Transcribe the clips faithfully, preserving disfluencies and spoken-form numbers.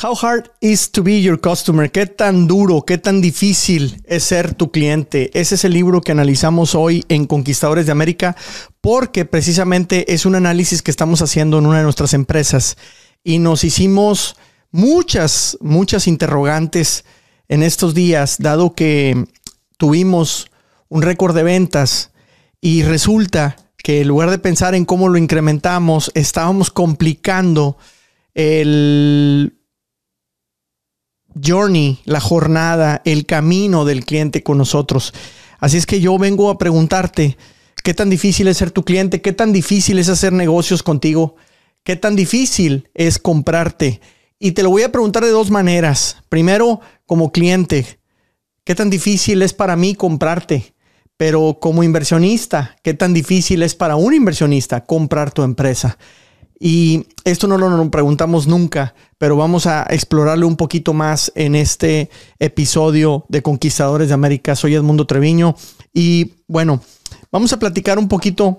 How hard is to be your customer? ¿Qué tan duro, qué tan difícil es ser tu cliente? Ese es el libro que analizamos hoy en Conquistadores de América, porque precisamente es un análisis que estamos haciendo en una de nuestras empresas y nos hicimos muchas, muchas interrogantes en estos días, dado que tuvimos un récord de ventas y resulta que en lugar de pensar en cómo lo incrementamos, estábamos complicando el journey, la jornada, el camino del cliente con nosotros. Así es que yo vengo a preguntarte, ¿qué tan difícil es ser tu cliente? ¿Qué tan difícil es hacer negocios contigo? ¿Qué tan difícil es comprarte? Y te lo voy a preguntar de dos maneras. Primero, como cliente, ¿qué tan difícil es para mí comprarte? Pero como inversionista, ¿qué tan difícil es para un inversionista comprar tu empresa? Y esto no lo nos preguntamos nunca, pero vamos a explorarlo un poquito más en este episodio de Conquistadores de América. Soy Edmundo Treviño y bueno, vamos a platicar un poquito.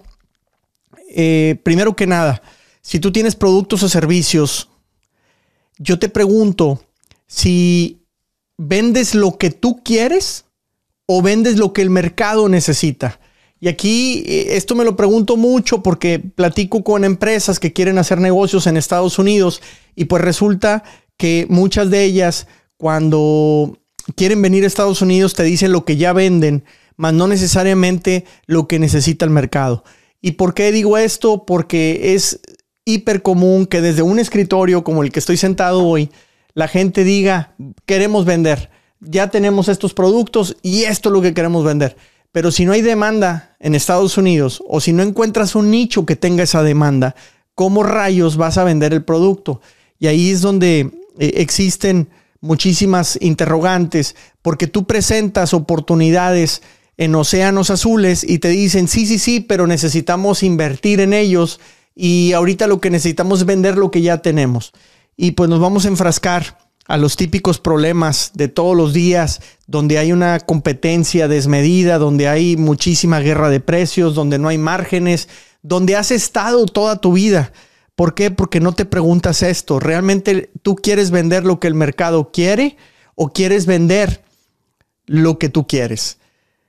Eh, primero que nada, si tú tienes productos o servicios, yo te pregunto si vendes lo que tú quieres o vendes lo que el mercado necesita. Y aquí esto me lo pregunto mucho porque platico con empresas que quieren hacer negocios en Estados Unidos y pues resulta que muchas de ellas cuando quieren venir a Estados Unidos te dicen lo que ya venden, mas no necesariamente lo que necesita el mercado. ¿Y por qué digo esto? Porque es hiper común que desde un escritorio como el que estoy sentado hoy, la gente diga, queremos vender, ya tenemos estos productos y esto es lo que queremos vender. Pero si no hay demanda en Estados Unidos o si no encuentras un nicho que tenga esa demanda, ¿cómo rayos vas a vender el producto? Y ahí es donde eh, existen muchísimas interrogantes porque tú presentas oportunidades en océanos azules y te dicen sí, sí, sí, pero necesitamos invertir en ellos y ahorita lo que necesitamos es vender lo que ya tenemos. Y pues nos vamos a enfrascar a los típicos problemas de todos los días, donde hay una competencia desmedida, donde hay muchísima guerra de precios, donde no hay márgenes, donde has estado toda tu vida. ¿Por qué? Porque no te preguntas esto. ¿Realmente tú quieres vender lo que el mercado quiere o quieres vender lo que tú quieres?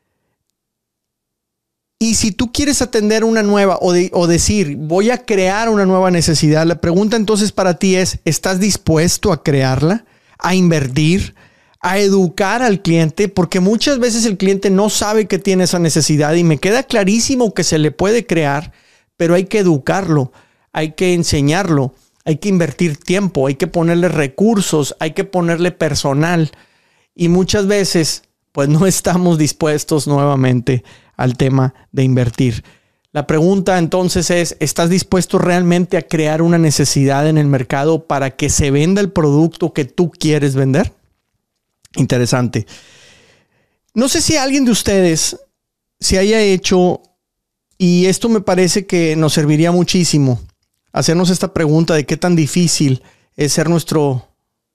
Y si tú quieres atender una nueva o, de, o decir, voy a crear una nueva necesidad, la pregunta entonces para ti es, ¿estás dispuesto a crearla, a invertir, a educar al cliente? Porque muchas veces el cliente no sabe que tiene esa necesidad y me queda clarísimo que se le puede crear, pero hay que educarlo, hay que enseñarlo, hay que invertir tiempo, hay que ponerle recursos, hay que ponerle personal y muchas veces pues no estamos dispuestos nuevamente al tema de invertir. La pregunta entonces es, ¿estás dispuesto realmente a crear una necesidad en el mercado para que se venda el producto que tú quieres vender? Interesante. No sé si alguien de ustedes se haya hecho, y esto me parece que nos serviría muchísimo, hacernos esta pregunta de qué tan difícil es ser nuestro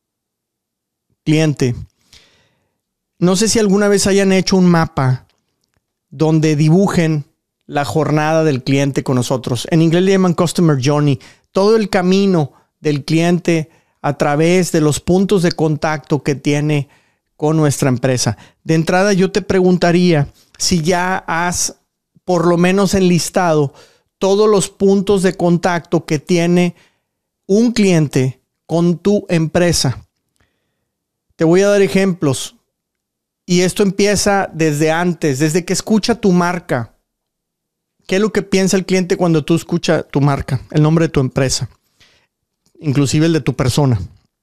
cliente. No sé si alguna vez hayan hecho un mapa donde dibujen la jornada del cliente con nosotros. En inglés le llaman Customer Journey. Todo el camino del cliente a través de los puntos de contacto que tiene con nuestra empresa. De entrada yo te preguntaría si ya has por lo menos enlistado todos los puntos de contacto que tiene un cliente con tu empresa. Te voy a dar ejemplos. Y esto empieza desde antes, desde que escucha tu marca. ¿Qué es lo que piensa el cliente cuando tú escuchas tu marca? El nombre de tu empresa. Inclusive el de tu persona.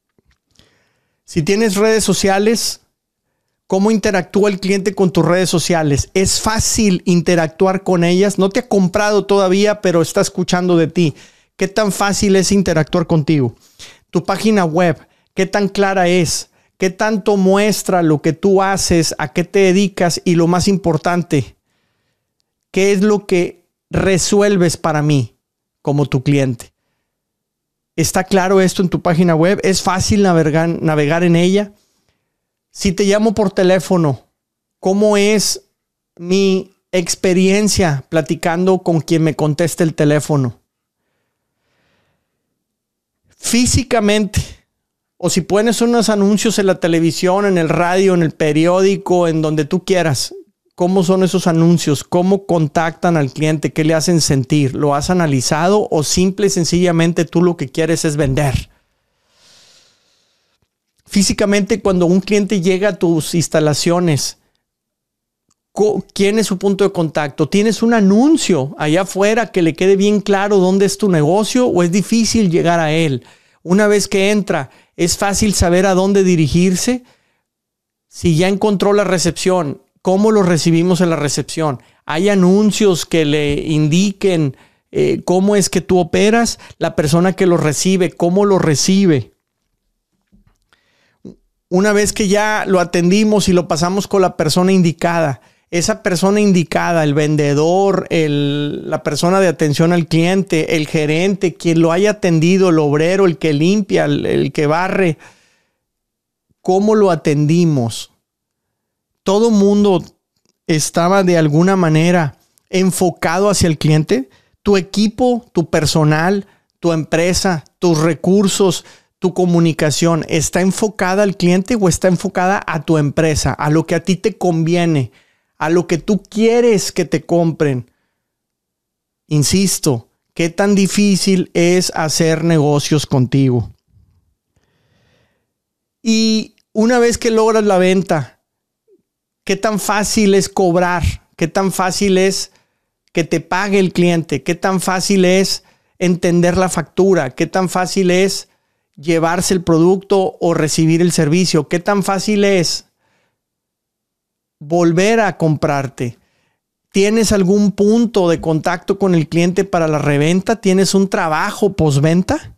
Si tienes redes sociales, ¿cómo interactúa el cliente con tus redes sociales? ¿Es fácil interactuar con ellas? No te ha comprado todavía, pero está escuchando de ti. ¿Qué tan fácil es interactuar contigo? Tu página web, ¿qué tan clara es? ¿Qué tanto muestra lo que tú haces, a qué te dedicas y lo más importante, qué es lo que resuelves para mí como tu cliente? ¿Está claro esto en tu página web? ¿Es fácil navegar, navegar en ella? Si te llamo por teléfono, ¿cómo es mi experiencia platicando con quien me conteste el teléfono? Físicamente, O si pones unos anuncios en la televisión, en el radio, en el periódico, en donde tú quieras. ¿Cómo son esos anuncios? ¿Cómo contactan al cliente? ¿Qué le hacen sentir? ¿Lo has analizado o simple y sencillamente tú lo que quieres es vender? Físicamente, cuando un cliente llega a tus instalaciones, ¿quién es su punto de contacto? ¿Tienes un anuncio allá afuera que le quede bien claro dónde es tu negocio o es difícil llegar a él? Una vez que entra, ¿es fácil saber a dónde dirigirse? Si ya encontró la recepción, ¿cómo lo recibimos en la recepción? ¿Hay anuncios que le indiquen eh, cómo es que tú operas? La persona que lo recibe, ¿cómo lo recibe? Una vez que ya lo atendimos y lo pasamos con la persona indicada, esa persona indicada, el vendedor, el, la persona de atención al cliente, el gerente, quien lo haya atendido, el obrero, el que limpia, el, el que barre, ¿cómo lo atendimos? Todo mundo estaba de alguna manera enfocado hacia el cliente. Tu equipo, tu personal, tu empresa, tus recursos, tu comunicación, ¿está enfocada al cliente o está enfocada a tu empresa, a lo que a ti te conviene, a lo que tú quieres que te compren? Insisto, ¿qué tan difícil es hacer negocios contigo? Y una vez que logras la venta, ¿qué tan fácil es cobrar? ¿Qué tan fácil es que te pague el cliente? ¿Qué tan fácil es entender la factura? ¿Qué tan fácil es llevarse el producto o recibir el servicio? ¿Qué tan fácil es volver a comprarte? ¿Tienes algún punto de contacto con el cliente para la reventa? ¿Tienes un trabajo postventa?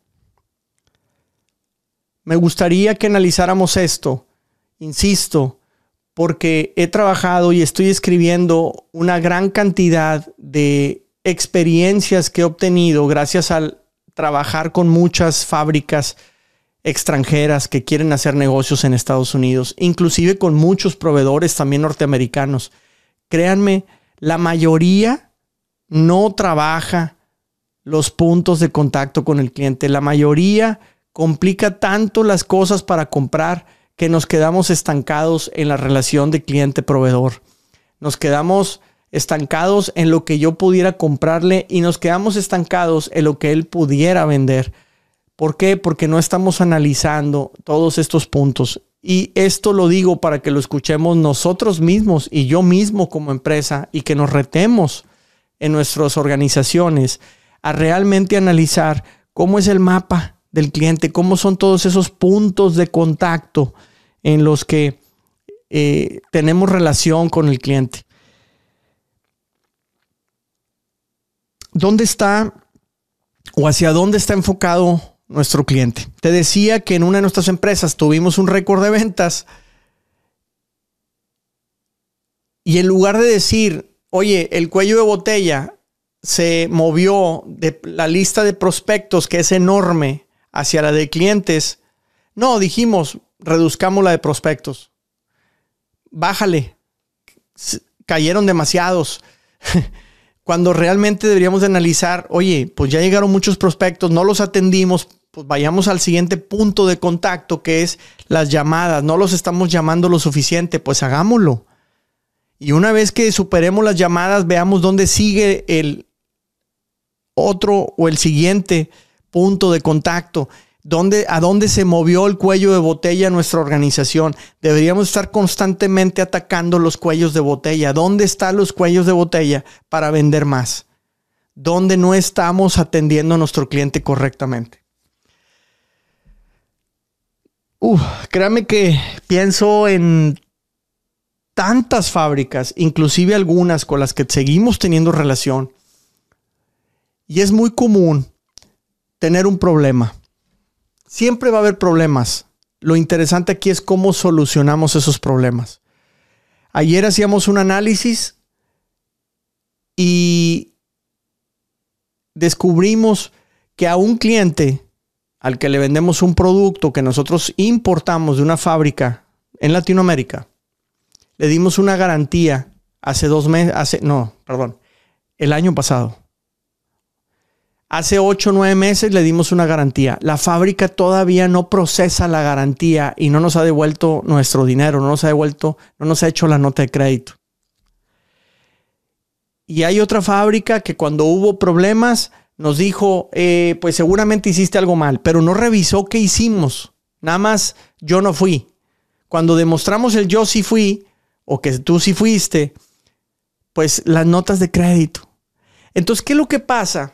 Me gustaría que analizáramos esto. Insisto, porque he trabajado y estoy escribiendo una gran cantidad de experiencias que he obtenido gracias al trabajar con muchas fábricas extranjeras que quieren hacer negocios en Estados Unidos, inclusive con muchos proveedores también norteamericanos. Créanme, la mayoría no trabaja los puntos de contacto con el cliente. La mayoría complica tanto las cosas para comprar que nos quedamos estancados en la relación de cliente-proveedor. Nos quedamos estancados en lo que yo pudiera comprarle y nos quedamos estancados en lo que él pudiera vender. ¿Por qué? Porque no estamos analizando todos estos puntos. Y esto lo digo para que lo escuchemos nosotros mismos y yo mismo como empresa y que nos retemos en nuestras organizaciones a realmente analizar cómo es el mapa del cliente, cómo son todos esos puntos de contacto en los que eh, tenemos relación con el cliente. ¿Dónde está o hacia dónde está enfocado nuestro cliente? Te decía que en una de nuestras empresas tuvimos un récord de ventas y en lugar de decir, oye, el cuello de botella se movió de la lista de prospectos, que es enorme, hacia la de clientes, no, dijimos, reduzcamos la de prospectos. Bájale. Cayeron demasiados. Cuando realmente deberíamos de analizar, oye, pues ya llegaron muchos prospectos, no los atendimos, pues vayamos al siguiente punto de contacto, que es las llamadas. No los estamos llamando lo suficiente, pues hagámoslo. Y una vez que superemos las llamadas, veamos dónde sigue el otro o el siguiente punto de contacto. ¿Dónde, a dónde se movió el cuello de botella en nuestra organización? Deberíamos estar constantemente atacando los cuellos de botella. ¿Dónde están los cuellos de botella para vender más? ¿Dónde no estamos atendiendo a nuestro cliente correctamente? Uf, créame que pienso en tantas fábricas, inclusive algunas con las que seguimos teniendo relación. Y es muy común tener un problema. Siempre va a haber problemas. Lo interesante aquí es cómo solucionamos esos problemas. Ayer hacíamos un análisis y descubrimos que a un cliente al que le vendemos un producto que nosotros importamos de una fábrica en Latinoamérica, le dimos una garantía hace dos meses, hace, no, perdón, el año pasado. Hace ocho o nueve meses le dimos una garantía. La fábrica todavía no procesa la garantía y no nos ha devuelto nuestro dinero, no nos ha devuelto, no nos ha hecho la nota de crédito. Y hay otra fábrica que cuando hubo problemas nos dijo, eh, pues seguramente hiciste algo mal, pero no revisó qué hicimos. Nada más yo no fui. Cuando demostramos el yo sí fui o que tú sí fuiste, pues las notas de crédito. Entonces, ¿qué es lo que pasa?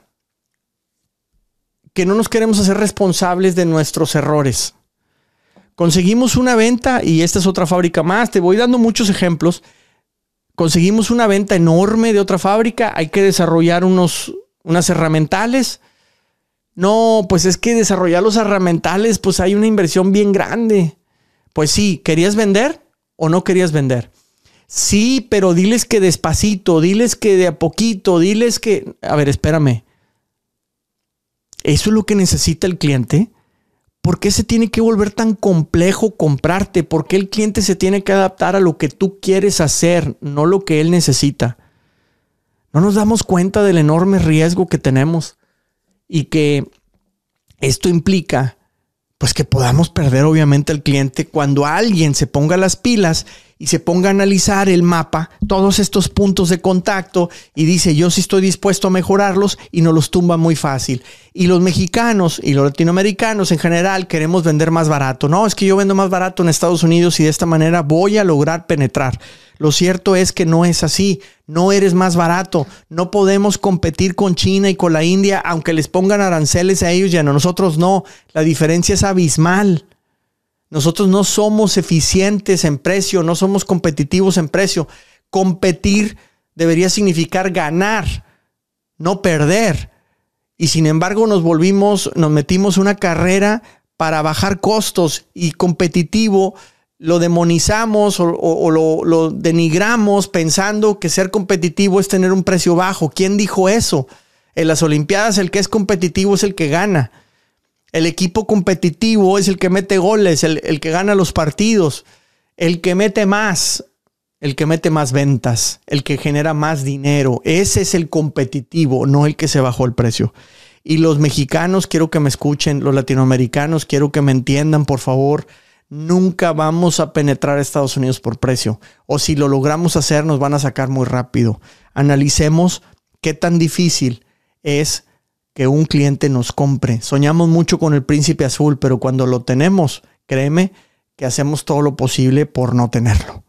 Que no nos queremos hacer responsables de nuestros errores. Conseguimos una venta, y esta es otra fábrica más, te voy dando muchos ejemplos. Conseguimos una venta enorme de otra fábrica, hay que desarrollar unos, unas herramientales. No, pues es que desarrollar los herramientales, pues hay una inversión bien grande. Pues sí, ¿querías vender o no querías vender? Sí, pero diles que despacito, diles que de a poquito, diles que... A ver, espérame. ¿Eso es lo que necesita el cliente? ¿Por qué se tiene que volver tan complejo comprarte? ¿Por qué el cliente se tiene que adaptar a lo que tú quieres hacer, no lo que él necesita? No nos damos cuenta del enorme riesgo que tenemos y que esto implica pues que podamos perder obviamente al cliente cuando alguien se ponga las pilas y se ponga a analizar el mapa, todos estos puntos de contacto y dice yo sí estoy dispuesto a mejorarlos y nos los tumba muy fácil. Y los mexicanos y los latinoamericanos en general queremos vender más barato. No, es que yo vendo más barato en Estados Unidos y de esta manera voy a lograr penetrar. Lo cierto es que no es así. No eres más barato. No podemos competir con China y con la India, aunque les pongan aranceles a ellos y a nosotros no. La diferencia es abismal. Nosotros no somos eficientes en precio, no somos competitivos en precio. Competir debería significar ganar, no perder. Y sin embargo nos volvimos, nos metimos una carrera para bajar costos y competitivo lo demonizamos o, o, o lo, lo denigramos pensando que ser competitivo es tener un precio bajo. ¿Quién dijo eso? En las Olimpiadas el que es competitivo es el que gana. El equipo competitivo es el que mete goles, el, el que gana los partidos, el que mete más, el que mete más ventas, el que genera más dinero. Ese es el competitivo, no el que se bajó el precio. Y los mexicanos, quiero que me escuchen, los latinoamericanos, quiero que me entiendan, por favor. Nunca vamos a penetrar a Estados Unidos por precio. O si lo logramos hacer, nos van a sacar muy rápido. Analicemos qué tan difícil es que un cliente nos compre. Soñamos mucho con el príncipe azul, pero cuando lo tenemos, créeme que hacemos todo lo posible por no tenerlo.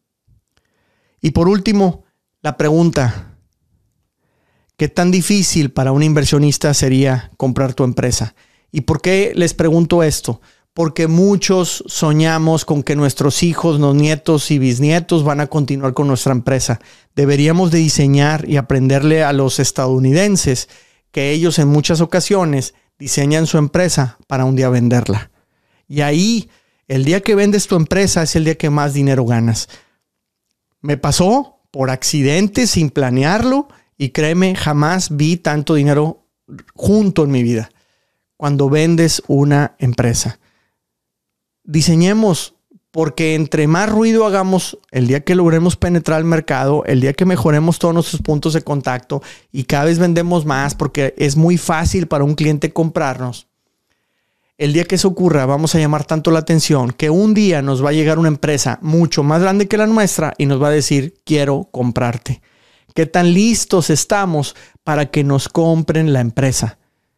Y por último, la pregunta: ¿qué tan difícil para un inversionista sería comprar tu empresa? ¿Y por qué les pregunto esto? Porque muchos soñamos con que nuestros hijos, los nietos y bisnietos van a continuar con nuestra empresa. Deberíamos de diseñar y aprenderle a los estadounidenses que ellos en muchas ocasiones diseñan su empresa para un día venderla. Y ahí, el día que vendes tu empresa es el día que más dinero ganas. Me pasó por accidente, sin planearlo, y créeme, jamás vi tanto dinero junto en mi vida. Cuando vendes una empresa. Diseñemos, porque entre más ruido hagamos, el día que logremos penetrar el mercado, el día que mejoremos todos nuestros puntos de contacto y cada vez vendemos más porque es muy fácil para un cliente comprarnos. El día que eso ocurra, vamos a llamar tanto la atención que un día nos va a llegar una empresa mucho más grande que la nuestra y nos va a decir, quiero comprarte. ¿Qué tan listos estamos para que nos compren la empresa?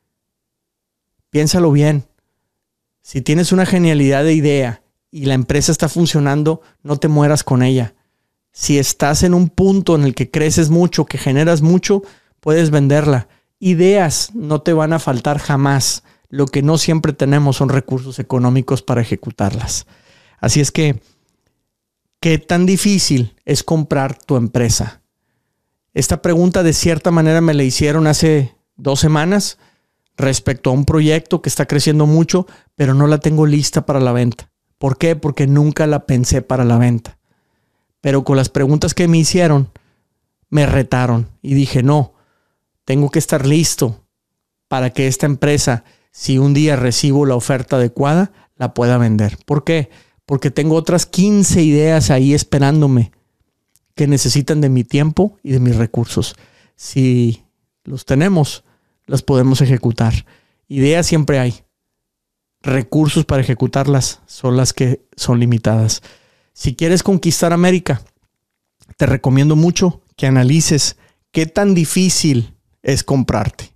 Piénsalo bien. Si tienes una genialidad de idea y la empresa está funcionando, no te mueras con ella. Si estás en un punto en el que creces mucho, que generas mucho, puedes venderla. Ideas no te van a faltar jamás. Lo que no siempre tenemos son recursos económicos para ejecutarlas. Así es que, ¿qué tan difícil es comprar tu empresa? Esta pregunta de cierta manera me la hicieron hace dos semanas respecto a un proyecto que está creciendo mucho, pero no la tengo lista para la venta. ¿Por qué? Porque nunca la pensé para la venta. Pero con las preguntas que me hicieron, me retaron y dije, no, tengo que estar listo para que esta empresa, si un día recibo la oferta adecuada, la pueda vender. ¿Por qué? Porque tengo otras quince ideas ahí esperándome que necesitan de mi tiempo y de mis recursos. Si los tenemos, las podemos ejecutar. Ideas siempre hay. Recursos para ejecutarlas son las que son limitadas. Si quieres conquistar América, te recomiendo mucho que analices qué tan difícil es comprarte.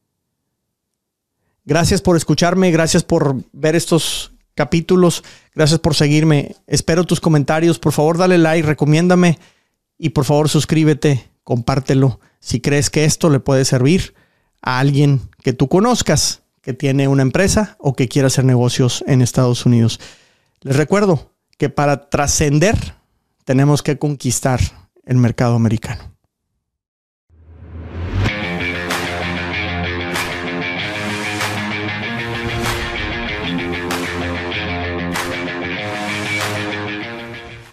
Gracias por escucharme, gracias por ver estos capítulos, gracias por seguirme. Espero tus comentarios, por favor dale like, recomiéndame y por favor suscríbete, compártelo si crees que esto le puede servir a alguien que tú conozcas, que tiene una empresa o que quiera hacer negocios en Estados Unidos. Les recuerdo que para trascender tenemos que conquistar el mercado americano.